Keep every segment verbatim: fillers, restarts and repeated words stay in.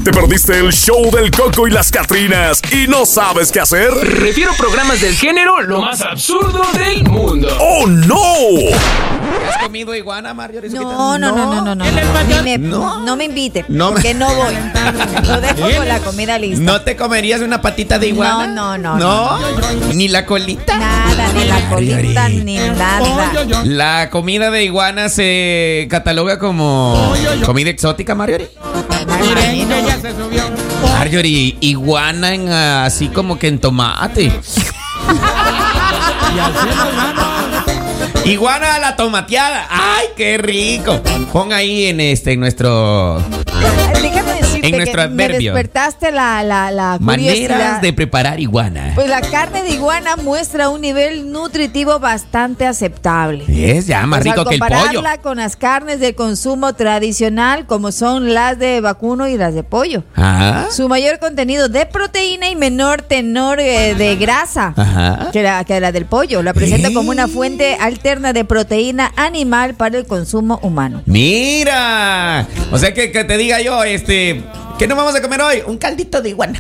¿Te perdiste el show del Coco y las Catrinas y no sabes qué hacer? Refiero programas del género lo más absurdo del mundo. ¡Oh, no! ¿Has comido iguana, Mario? No, no, no, no, no, no. Ni me- No. no me invite, No. porque no voy. Lo dejo con la comida lista. ¿No te comerías una patita de iguana? No, no, no, ¿No? ¿Ni la colita? Nada, ni la colita, Marjorie. ni nada. La comida de iguana se cataloga como comida exótica, Marjorie. Marjorie, iguana en, ah, así como que en tomate. Iguana a la tomateada. ¡Ay, qué rico! Pon ahí en este en nuestro Déjame decirte En nuestro que me adverbio. despertaste la, la, la maneras curiosidad. de preparar iguana. Pues la carne de iguana muestra un nivel nutritivo bastante aceptable. Es ya más Pues rico al que el pollo. compararla con las carnes de consumo tradicional, como son las de vacuno y las de pollo. Ah. Su mayor contenido de proteína y menor tenor eh, de grasa Ajá. que la, que la del pollo. La presenta ¡Eh! como una fuente alterna de proteína animal para el consumo humano. Mira, o sea que, que te diga yo, este, ¿qué nos vamos a comer hoy? Un caldito de iguana.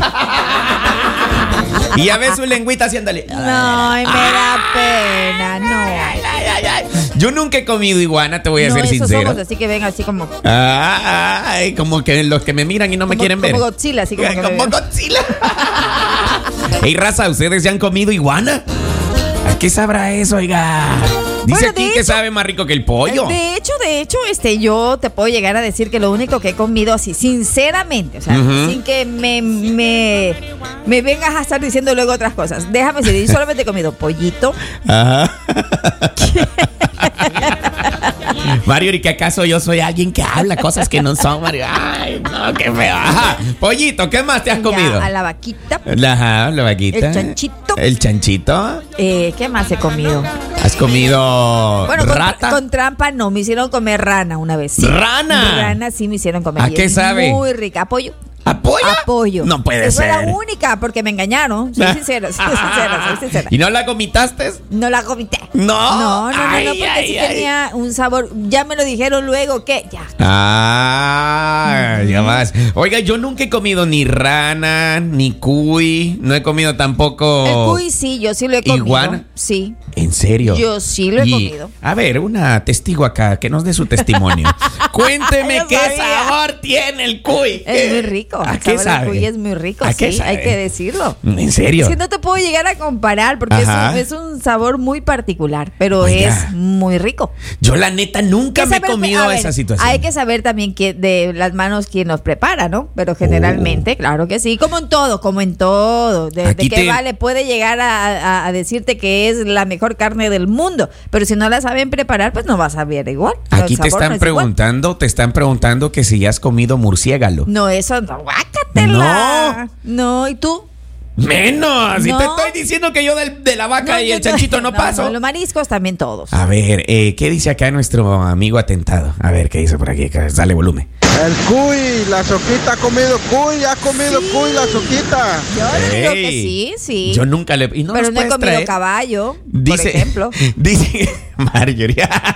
Y ya ves su lengüita haciéndole. No, ay, me da pena, no. Ay, ay, ay. Yo nunca he comido iguana, te voy a No, ser esos sincero. ojos así que ven así como, Ay, como que los que me miran y no me como, quieren ver. como Godzilla, así como, que me Como ven. Godzilla. Ey, raza, ¿ustedes ya han comido iguana? ¿A qué sabrá eso, oiga? Dice Bueno, aquí de que hecho- sabe más rico que el pollo. De hecho, de hecho, este, yo te puedo llegar a decir que lo único que he comido así, sinceramente, o sea, Ujú. sin que me, me, me vengas a estar diciendo luego otras cosas. Déjame decir, yo solamente he comido pollito. Ajá. Mario, ¿y que acaso yo soy alguien que habla cosas que no son, Mario? Ay, no, qué feo. Ajá. Pollito, ¿qué más te has ya, comido? a la vaquita. Ajá, la vaquita. El chanchito. El chanchito. Eh, ¿Qué más he comido? ¿Has comido Bueno, con, rata? con trampa no, me hicieron comer rana una vez. Sí. ¿Rana? Rana sí me hicieron comer. ¿A y qué es sabe? Muy rica. Apoyo. ¿Apoyo? Apoyo. No puede Esa ser. Fue la única porque me engañaron. Soy sincera, soy sincera, soy sincera. ¿Y no la comitaste? No la comité. No. No, no, no, Ay, no, porque ay, sí ay. tenía un sabor. Ya me lo dijeron luego que ya. Ah, ya más. Oiga, yo nunca he comido ni rana, ni cuy. No he comido tampoco. El cuy sí, yo sí lo he comido. ¿Iguana? Sí. ¿En serio? Yo sí lo he Y, comido. A ver, una testigo acá que nos dé su testimonio. Cuénteme Yo qué sabía. sabor tiene el cuy. Es muy rico. ¿A El qué sabor del sabe? cuy es muy rico, ¿A qué sí, sabe? hay que decirlo. ¿En serio? Es que no te puedo llegar a comparar porque es Ajá. un, es un sabor muy particular, pero Oiga. es muy rico. Yo la neta nunca Hay me que he saber- comido a ver, esa situación. Hay que saber también que de las manos quién los prepara, ¿no? Pero generalmente, Oh. claro que sí, como en todo, como en todo. De, de Aquí que te- vale, puede llegar a, a- a decirte que es la mejor carne del mundo, pero si no la saben preparar, pues no vas a ver igual. Aquí El te sabor están no es igual. preguntando, te están preguntando que si ya has comido murciélago. No, eso no, guácatela. No, ¿y tú? Menos. Y No. te estoy diciendo que yo del- de la vaca No, y yo el chanchito no, paso. No, los mariscos también todos. A ver, eh, ¿qué dice acá nuestro amigo atentado? A ver, ¿qué dice por aquí? Dale volumen. El cuy, la soquita ha comido cuy, ha comido Sí. cuy, la soquita. Yo le digo que Ey, sí, sí. Yo nunca le... ¿Y no pero nos no he puedes comido traer? caballo, Dice, por ejemplo. Dice Marjorie.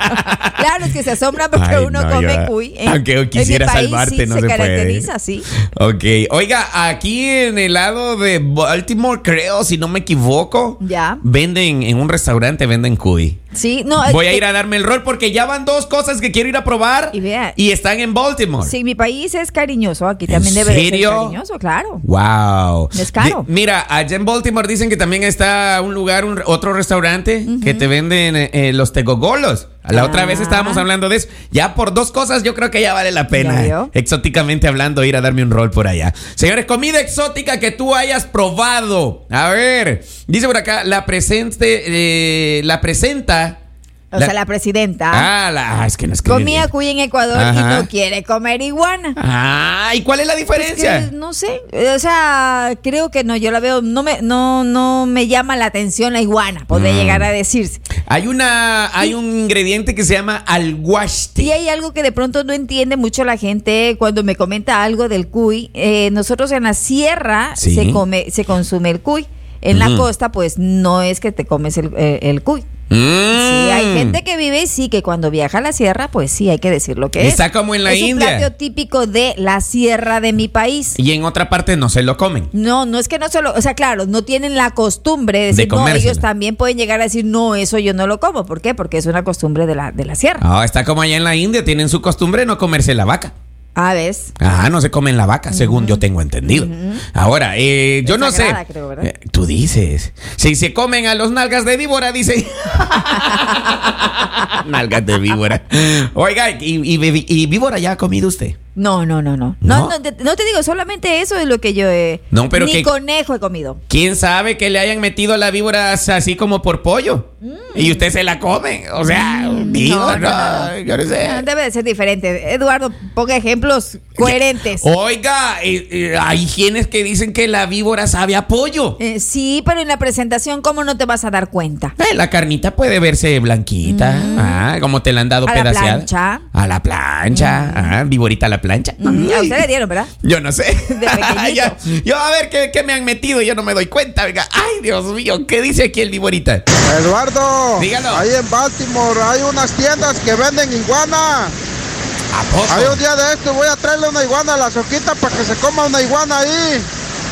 Claro, es que se asombran porque Ay, uno no, come ya. cuy. En- Aunque en mi quisiera país salvarte, sí no se se puede. caracteriza, sí. Ok, oiga, aquí en el lado de Baltimore, creo, si no me equivoco, Ya. venden, en un restaurante venden cuy. Sí, no. Voy a eh, ir a darme el rol porque ya van dos cosas que quiero ir a probar Y vea. y están en Baltimore. Sí, mi país es cariñoso, aquí ¿En también debe de ser serio? cariñoso, claro. Wow. Es caro. Di- mira, allá en Baltimore dicen que también está un lugar, un, otro restaurante que te venden eh, eh, los tegogolos. La Ah. otra vez estábamos hablando de eso. Ya por dos cosas yo creo que ya vale la ¿Ya pena, vio? exóticamente hablando, ir a darme un rol por allá. Señores, comida exótica que tú hayas probado. A ver, dice por acá, la presente, eh, la presenta. O sea, la presidenta Ah, la, ah, es que no escribe comía bien. cuy en Ecuador Ajá. y no quiere comer iguana. Ah, ¿y cuál es la Es diferencia? que, no sé, o sea, creo que no, yo la veo, no me, no, no me llama la atención la iguana, podría Mm. llegar a decirse. Hay una, hay un ingrediente que se llama alguaste. Y hay algo que de pronto no entiende mucho la gente cuando me comenta algo del cuy. Eh, nosotros en la sierra Sí. se come, se consume el cuy. En la Ujú. costa, pues no es que te comes el, eh, el cuy. Mm. Sí, hay gente que vive y sí, que cuando viaja a la sierra, pues sí, hay que decir lo que es. Está como en la es India. Es un plato típico de la sierra de mi país. Y en otra parte no se lo comen. No, no es que no se lo, o sea, claro, no tienen la costumbre de decir, De no, comérselo. ellos también pueden llegar a decir, no, eso yo no lo como. ¿Por qué? Porque es una costumbre de la, de la sierra. Ah, está como allá en la India, tienen su costumbre de no comerse la vaca. Ah, ¿ves? Ah, no se comen la vaca, según yo tengo entendido. Ahora, eh, yo Es no sagrada, sé. creo, ¿verdad? Eh, tú dices. Si se comen a los nalgas de víbora, dice. Nalgas de víbora. Oiga, ¿y, y, y víbora ya ha comido usted? No, no, no, no. ¿No? No, no, te, no te digo, solamente eso es lo que yo he... No, pero Ni que- conejo he comido. ¿Quién sabe que le hayan metido la víbora así como por pollo? Y usted se la come. O sea, digo, no, no, no, no. yo no sé. Ah, debe de ser diferente. Eduardo, ponga ejemplos coherentes. Oiga, eh, eh, hay quienes que dicen que la víbora sabe a pollo. Eh, sí, pero en la presentación, ¿cómo no te vas a dar cuenta? Eh, la carnita puede verse blanquita, ah, como te la han dado A la pedaceada. plancha. A la plancha, ah, víborita a la plancha. Mm, a Ay, usted le dieron, ¿verdad? Yo no sé. De pequeñito. Ya, yo a ver ¿qué, qué me han metido, yo no me doy cuenta. Venga, ay, Dios mío, ¿qué dice aquí el víborita? Eduardo, Dígalo. ahí en Baltimore hay unas tiendas que venden iguana. ¿A poco? Hay un día de esto voy a traerle una iguana a la Soquita para que se coma una iguana ahí.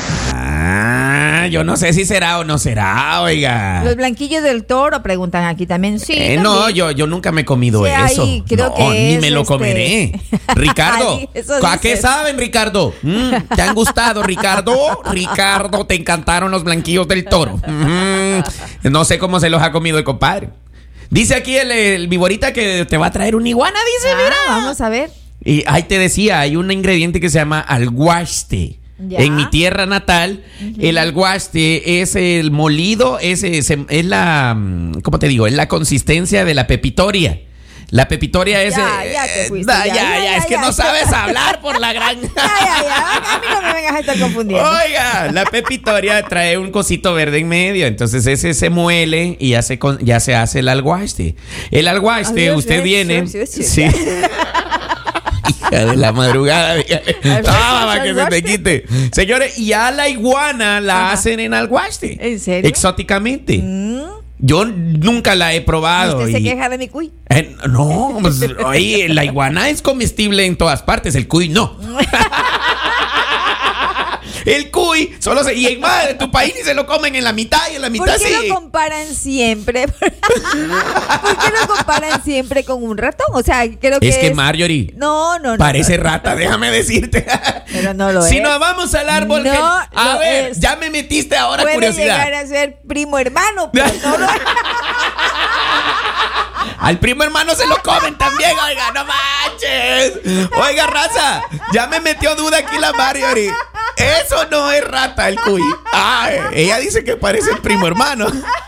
Ah, yo no sé si será o no será, oiga. Los blanquillos del toro preguntan aquí también. Sí, Eh, no, también. yo, yo nunca me he comido Sí, eso. ahí creo no, que ni es, me lo este- comeré. Ricardo, Ay, eso ¿a qué dices. saben, Ricardo? Mm, ¿Te han gustado, Ricardo? Ricardo, te encantaron los blanquillos del toro. Mm, no sé cómo se los ha comido el compadre. Dice aquí el, el víborita que te va a traer una iguana, dice, Ah, mira. vamos a ver. Y ahí te decía, hay un ingrediente que se llama alguaste. Ya. En mi tierra natal, el alguaste es el molido, es, es, es la, mm, ¿cómo te digo? Es la consistencia de la pepitoria. La pepitoria es... Ya, eh, ya te fuiste, da- ya, ya, ya, ya, ya, es que ya. no sabes hablar por la gran... Ya, ya, ya. A mí no me vengas a estar confundiendo. Oiga, la pepitoria trae un cosito verde en medio, entonces ese se muele y ya se, con- ya se hace el alguaste. El alguaste, Adiós, usted eh, viene... sí, sí, Sí. sí. Hija de la madrugada. Ah, para que se te alguaste. quite. Señores, y a la iguana la Ajá. hacen en alguaste. ¿En serio? Exóticamente. Mm. Yo nunca la he probado. ¿Usted se y- queja de mi cuy? Eh, no, pues, oye, la iguana es comestible en todas partes, el cuy no. El cuy solo se... Y en más, de tu país ni se lo comen en la mitad y en la ¿Por mitad qué sí. lo comparan siempre? ¿Por qué lo comparan siempre con un ratón? O sea, creo que Es que Marjorie No, no, no. parece no. rata, déjame decirte. Pero no lo Si es. nos vamos al árbol, No que- a lo ver, es. ya me metiste ahora Puede curiosidad. llegar a ser primo hermano, pero no lo es. Al primo hermano se lo comen también, oiga, no manches. Oiga, raza, ya me metió duda aquí la Marjorie. Eso no es rata, el cuy. Ay, ella dice que parece el primo hermano.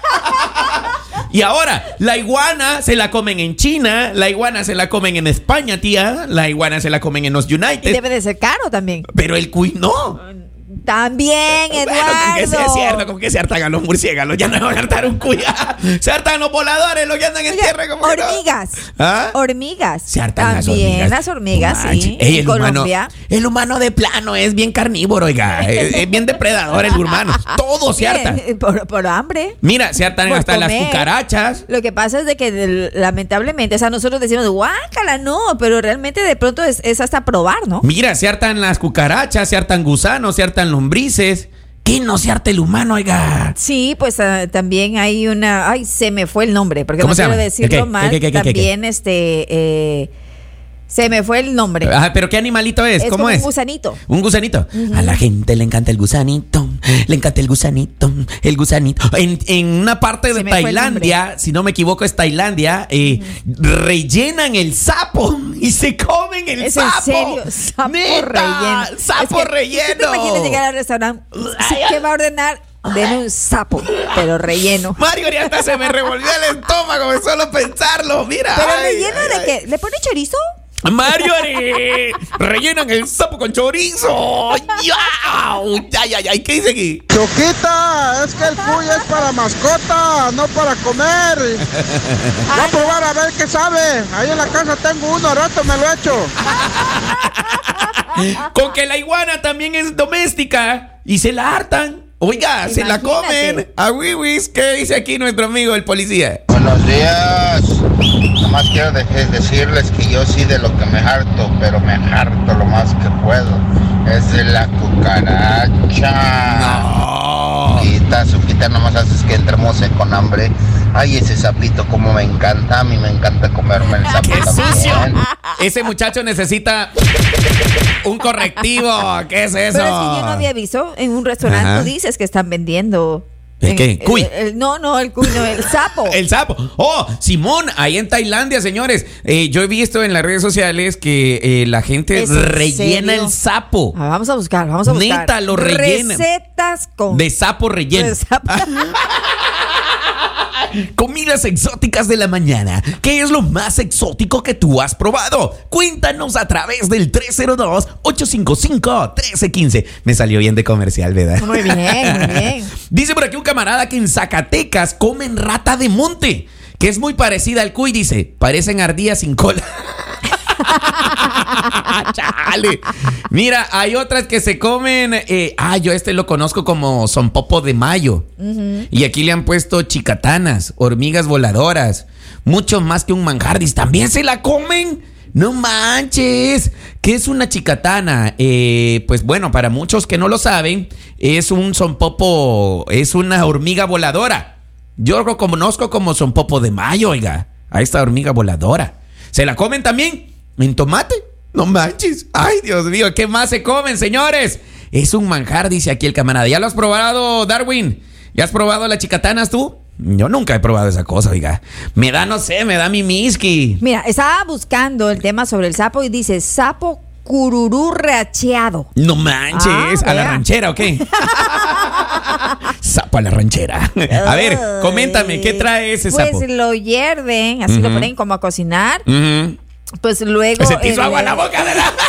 Y ahora, la iguana se la comen en China, la iguana se la comen en España, tía, la iguana se la comen en los Y United, debe de ser caro también. pero el cuy no. También, Eduardo. Bueno, con que sea cierto, con que se hartan a los murciélagos, ya no van a hartar un cuy. Se hartan los voladores, los que andan en Oiga, tierra como que no. hormigas. ¿Ah? Hormigas. Se hartan las También hormigas. las hormigas, No manches. sí. Ey, en el humano, Colombia. el humano de plano es bien carnívoro, oiga. Es, es bien depredador el humano. Todo se harta. Bien, Por, por hambre. Mira, se hartan Por hasta las comer. cucarachas. Lo que pasa es de que del- lamentablemente, o sea, nosotros decimos, guácala, no, pero realmente de pronto es, es hasta probar, ¿no? Mira, se hartan las cucarachas, se hartan gusanos, se hartan lombrices. ¿Qué no se harta el humano, oiga? Sí, pues ah, también hay una, ay, se me fue el nombre, porque ¿Cómo no se quiero llama? decirlo ¿Qué, qué, mal, qué, qué, qué, qué, qué? también este, eh, se me fue el nombre. Ah, pero ¿qué animalito es? Es ¿Cómo como es? un gusanito. Un gusanito. A la gente le encanta el gusanito. Le encanta el gusanito. El gusanito. En, en una parte de Se me fue el Tailandia, si no me equivoco, es Tailandia, eh, rellenan el sapo y se comen el ¿Es sapo. en serio? Sapo ¡Neta! relleno. ¡Sapo Es que, relleno! ¿tú te imaginas llegar al restaurante? Ay, ¿Qué va a ordenar? Deme un sapo, pero relleno. Mario, hasta se me revolvió el estómago de solo pensarlo. Mira. ¿Pero ay, relleno ay, de ay. qué? ¿Le pone chorizo? Mario, rellenan el sapo con chorizo. ¡Yau! ¡Ay, ay, ay! ¿Qué dice aquí? Choquita, es que el cuy es para mascota, no para comer. Voy a probar a ver qué sabe. Ahí en la casa tengo uno, al rato me lo echo. Con que la iguana también es doméstica y se la hartan. Oiga, se la Imagínate. comen. A Wiwis, ¿qué dice aquí nuestro amigo el policía? Buenos días. Nomás quiero de- decirles que yo sí de lo que me harto, pero me harto lo más que puedo. Es de la cucaracha. No. Quita, Suquita, nomás haces que entremos con hambre. Ay, ese sapito como me encanta. A mí me encanta comerme el sapo ¡Qué también. sucio! Ese muchacho necesita un correctivo. ¿Qué es eso? Pero es que yo no había visto en un restaurante, Ajá. tú dices que están vendiendo. ¿El en- qué? el- ¿Cuy? el- no, no, el cuy, no, el sapo. El sapo. Oh, Simón, ahí en Tailandia, señores. Eh, yo he visto en las redes sociales que eh, la gente ¿Es en rellena serio? el sapo. Ah, vamos a buscar, vamos a buscar. Neta, lo rellenan. Recetas con De sapo relleno. de sapo. Comidas exóticas de la mañana. ¿Qué es lo más exótico que tú has probado? Cuéntanos a través del tres cero dos, ocho cinco cinco, uno tres uno cinco. Me salió bien de comercial, ¿verdad? Muy bien, muy bien. Dice por aquí un camarada que en Zacatecas comen rata de monte, que es muy parecida al cuy, dice. Parecen ardillas sin cola. Chale. Mira, hay otras que se comen. Eh, ah, yo este lo conozco como sonpopo de mayo. Uh-huh. Y aquí le han puesto chicatanas, hormigas voladoras. Mucho más que un manjar. Dice, ¿también se la comen? No manches. ¿Qué es una chicatana? Eh, pues bueno, para muchos que no lo saben, es un sonpopo, es una hormiga voladora. Yo lo conozco como sonpopo de mayo, oiga. A esta hormiga voladora. ¿Se la comen también? ¿En tomate? No manches. Ay, Dios mío, ¿qué más se comen, señores? Es un manjar, dice aquí el camarada. ¿Ya lo has probado, Darwin? ¿Ya has probado las chicatanas tú? Yo nunca he probado esa cosa, oiga. Me da, no sé, me da mi miski. Mira, estaba buscando el tema sobre el sapo y dice sapo cururú reacheado. No manches. Ah, ¿a la vea. ranchera o qué? Sapo a la ranchera. A ver, coméntame, ¿qué trae ese pues sapo? Pues lo hierven, así Ujú. lo ponen como a cocinar. Ujú. Pues luego. Se te hizo el- agua en la boca de la...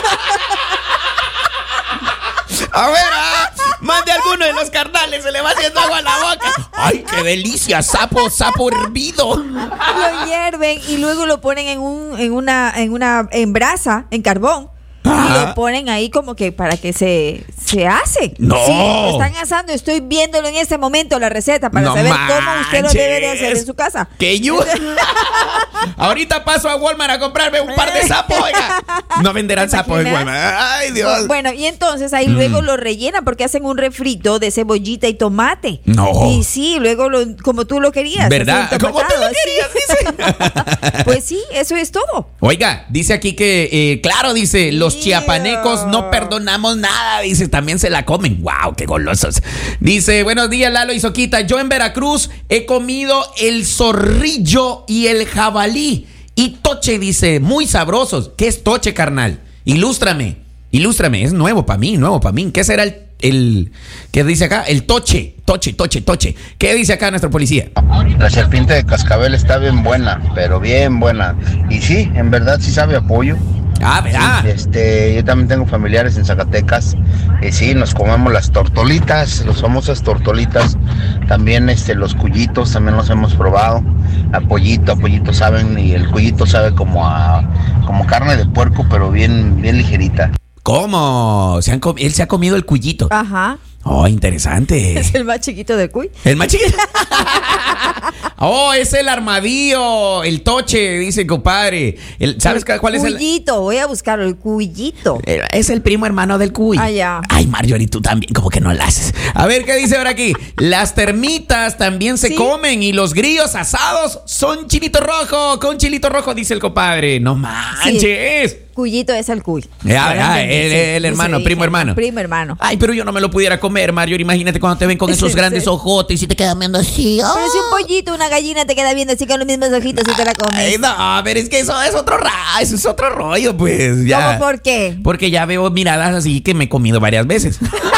A ver, ah, más de alguno de los carnales se le va haciendo agua en la boca. ¡Ay, qué delicia! Sapo, sapo hervido. Lo hierven y luego lo ponen en un, en una, en una, en brasa, en carbón. Ajá. Y lo ponen ahí como que para que se, se hace. No. Sí, lo están asando. Estoy viéndolo en este momento la receta para No saber cómo usted lo debe de manches. hacer en su casa. Que yo... Ahorita paso a Walmart a comprarme un par de sapos, oiga. No venderán ¿Te sapos en imaginas? Walmart. Ay, Dios. Bueno, y entonces ahí luego lo rellenan porque hacen un refrito de cebollita y tomate. No. Y sí, luego lo, como tú lo querías. ¿Verdad? así ¿Cómo tú lo entomatado, querías? así. Dice. Pues sí, eso es todo. Oiga, dice aquí que, eh, claro, dice, los Yeah. chiapanecos no perdonamos nada, dice, también se la comen. ¡Wow, qué golosos! Dice, buenos días, Lalo y Soquita. Yo en Veracruz he comido el zorrillo y el jabalí. Y toche, dice, muy sabrosos. ¿Qué es toche, carnal? Ilústrame, ilústrame, es nuevo para mí, nuevo para mí. ¿Qué será el, el, qué dice acá? El toche, toche, toche, toche. ¿Qué dice acá nuestro policía? La serpiente de cascabel está bien buena, pero bien buena. Y sí, en verdad sí sabe a pollo. Ah, ¿verdad? Este, yo también tengo familiares en Zacatecas. Y sí, nos comemos las tortolitas, las famosas tortolitas. También este, los cuyitos, también los hemos probado. A pollito, a pollito saben, y el cuyito sabe como a como carne de puerco, pero bien, bien ligerita. ¿Cómo? Se han com- él se ha comido el cuyito. Ajá. Oh, interesante. Es el más chiquito del cuy. El más chiquito. Oh, es el armadillo, el toche, dice compadre. El, ¿Sabes El cuál es el? Cuyito, voy a buscarlo, el cuyito. Eh, Es el primo hermano del cuy. Ah, ya. Ay, Marjorie, tú también, como que no la haces. A ver, ¿qué dice ahora aquí? Las termitas también se Sí. comen y los grillos asados son chilito rojo, con chilito rojo, dice el compadre. No manches. Cuyito es el cuy. Ya, Ahora ya, entendí, el- sí. el hermano, Eso primo dije, hermano. Primo hermano. Ay, pero yo no me lo pudiera comer, Marjorie. Imagínate cuando te ven con esos Sí, grandes sí. ojotes y te quedan viendo así. ¡Oh! Pero si un pollito, una gallina te queda viendo así con los mismos ojitos y te la comes. Ay, no, pero es que eso es otro ra, eso es otro rollo, pues. Ya. ¿Cómo por qué? Porque ya veo miradas así que me he comido varias veces.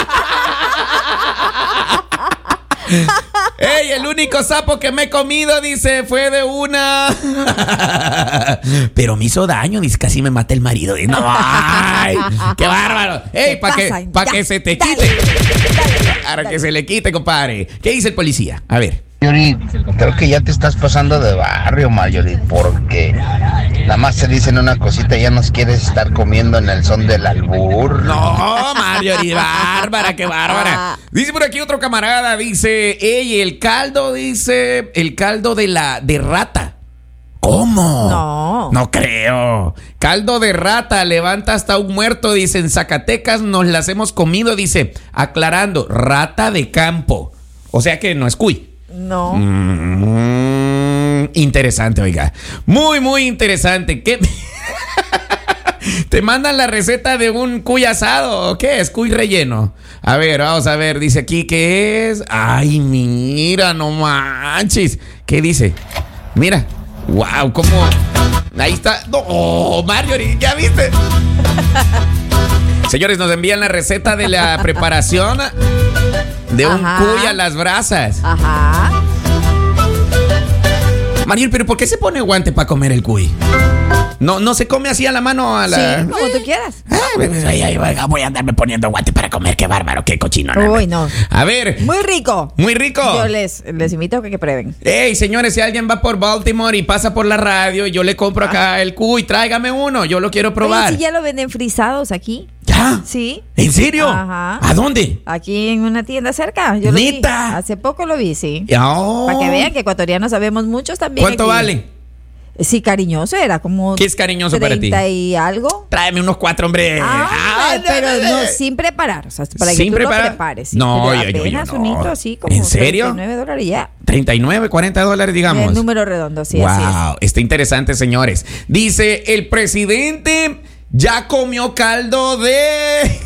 ¡Ey! El único sapo que me he comido, dice, fue de una. Pero me hizo daño, dice, casi me mata el marido. Dice, no, ¡ay! ¡Qué bárbaro! ¡Ey! ¿Qué Para que, pasa? pa' Ya, que se te dale, quite. dale, Para dale. que se le quite, compadre. ¿Qué dice el policía? A ver. Marjorie, creo que ya te estás pasando de barrio, Marjorie, porque nada más te dicen una cosita y ya nos quieres estar comiendo en el son del albur. No, Marjorie, bárbara, qué bárbara. Dice por aquí otro camarada, dice, ey, el caldo, dice, el caldo de la, de rata. ¿Cómo? No. No creo. Caldo de rata, levanta hasta un muerto, dice, en Zacatecas nos las hemos comido, dice, aclarando, rata de campo. O sea que no es cuy. No. Mm, interesante, oiga. Muy, muy interesante. ¿Qué? ¿Te mandan la receta de un cuy asado o qué es? Cuy relleno. A ver, vamos a ver. Dice aquí que es. Ay, mira, no manches. ¿Qué dice? Mira. Wow, cómo. Ahí está. No, Marjorie, ¿ya viste? Señores, nos envían la receta de la preparación de un Ajá. cuy a las brasas. Ajá. Marjorie, ¿pero por qué se pone guante para comer el cuy? No, no se come así a la mano a la. Sí, como tú quieras. Ay, ay, ay, voy a andarme poniendo guante para comer, qué bárbaro, qué cochino. No, Uy, no. A ver. Muy rico. Muy rico. Yo les, les invito a que, que prueben. Ey, señores, si alguien va por Baltimore y pasa por la radio, yo le compro acá el cuy, tráigame uno, yo lo quiero probar. Oye, si ya lo venden frisados aquí. ¿Ya? Sí. ¿En serio? Ajá. ¿A dónde? Aquí en una tienda cerca. Yo lo vi. ¿Neta? Hace poco lo vi, sí. Oh. Para que vean que ecuatorianos sabemos muchos también. ¿Cuánto aquí. vale? Sí, cariñoso, era como. ¿Qué es cariñoso para ti? treinta y algo. Tráeme unos cuatro, hombre. Ah, Ah, pero no, no, no. sin preparar. O sea, para ¿Sin que tú preparar? lo prepares. Sí, No, pero yo- yo- yo apenas no. un litro así como. ¿En serio? treinta y nueve dólares ya. treinta y nueve, cuarenta dólares, digamos. El número redondo, sí, wow, así está interesante, señores. Dice, el presidente ya comió caldo de...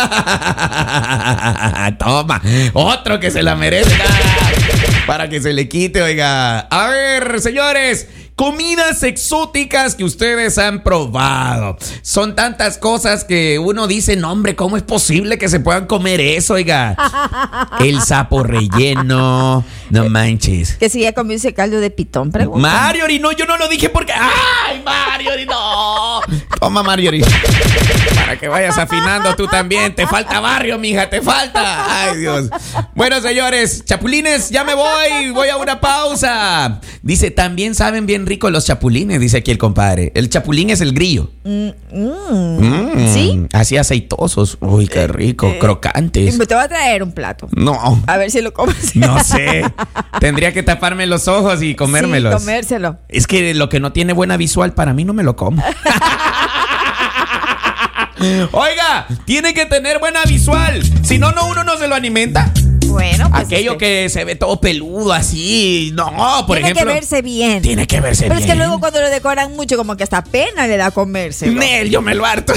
Toma, otro que se la merece. Para que se le quite, oiga. A ver, señores, comidas exóticas que ustedes han probado. Son tantas cosas que uno dice, no, hombre, ¿cómo es posible que se puedan comer eso, oiga? El sapo relleno, no manches. es. Que si ya comió ese caldo de pitón, pregunta. Marjorie, no, yo no lo dije porque... ¡Ay, Marjorie, no! Toma, Marjorie. Para que vayas afinando tú también. Te falta barrio, mija, te falta. Ay, Dios. Bueno, señores, chapulines, ya me voy. Voy a una pausa. Dice, también saben bien rico los chapulines, dice aquí el compadre. El chapulín es el grillo. Mm, Mm, ¿Sí? Así aceitosos. Uy, qué rico. Eh, crocantes. Te voy a traer un plato. No. A ver si lo comes. No sé. Tendría que taparme los ojos y comérmelos. Sí, comérselo. Es que lo que no tiene buena visual para mí no me lo como. Oiga, tiene que tener buena visual. Si no, no uno no se lo alimenta. Bueno, pues. Aquello este, que se ve todo peludo así. No, por tiene ejemplo. que verse bien. Tiene que verse Pero bien. es que luego cuando lo decoran mucho, como que hasta pena le da comérselo. Nel, yo me lo harto.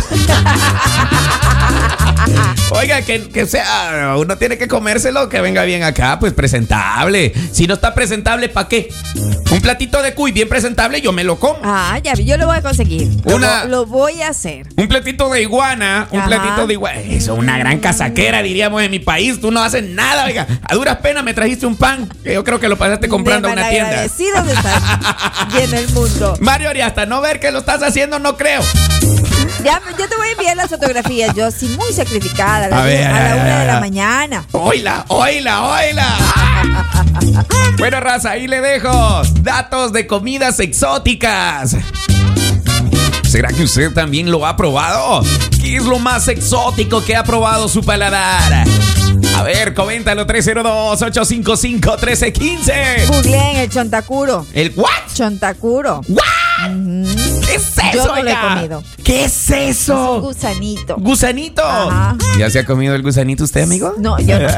Oiga, que, que sea, uno tiene que comérselo, que venga bien acá, pues presentable. Si no está presentable, ¿para qué? Un platito de cuy bien presentable, yo me lo como. Ah, ya vi, yo lo voy a conseguir. Lo Una- vo- Lo, voy a hacer. Un platito de iguana, un Ajá. platito de iguana. Eso, una gran casaquera, diríamos en mi país. Tú no haces nada, oiga. A duras penas me trajiste un pan, que yo creo que lo pasaste comprando a De una tienda. malagradecidos de estar y en el mundo. Mario, y hasta no ver que lo estás haciendo, no creo. Ya, yo te voy a enviar las fotografías. Yo sí muy sacrificada. A la, A ver, a la a ver, una a de ver. la mañana. Oila, oila, oila. Bueno, raza, ahí le dejo datos de comidas exóticas. ¿Será que usted también lo ha probado? ¿Qué es lo más exótico que ha probado su paladar? A ver, coméntalo tres cero dos, ocho cinco cinco, uno tres uno cinco. Googleen el chontacuro. ¿El what? Chontacuro. ¿What? ¿Qué es eso, Yo no lo he oiga? comido. ¿Qué es Es un eso? gusanito. ¿Gusanito? Ajá. ¿Ya se ha comido el gusanito usted, amigo? No, yo no.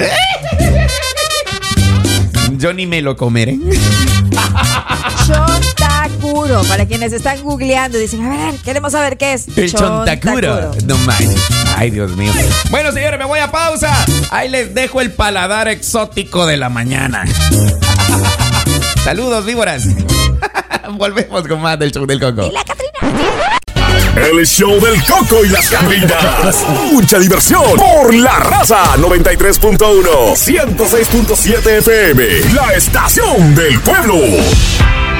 Yo ni me lo comeré. Chontacuro. Para quienes están googleando, dicen, a ver, queremos saber qué es. El chontacuro. No manches. Ay, Dios mío. Bueno, señores, me voy a pausa. Ahí les dejo el paladar exótico de la mañana. Saludos, víboras. Volvemos con más del show del Coco. Y la Catrina. El show del Coco y las Catrinas. Mucha diversión por La Raza noventa y tres punto uno, ciento seis punto siete F M. La estación del pueblo.